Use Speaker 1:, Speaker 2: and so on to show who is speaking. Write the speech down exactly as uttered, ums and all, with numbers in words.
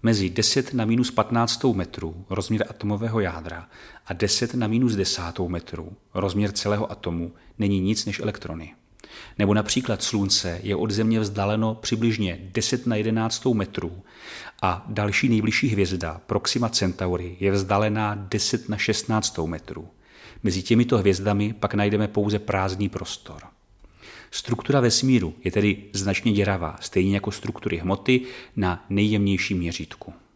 Speaker 1: Mezi deset na minus patnáct metrů rozměr atomového jádra a deset na minus deset metrů rozměr celého atomu není nic než elektrony. Nebo například Slunce je od Země vzdáleno přibližně deset na jedenáct metrů a další nejbližší hvězda Proxima Centauri je vzdálená deset na šestnáct metrů. Mezi těmito hvězdami pak najdeme pouze prázdný prostor. Struktura vesmíru je tedy značně děravá, stejně jako struktury hmoty na nejjemnějším měřítku.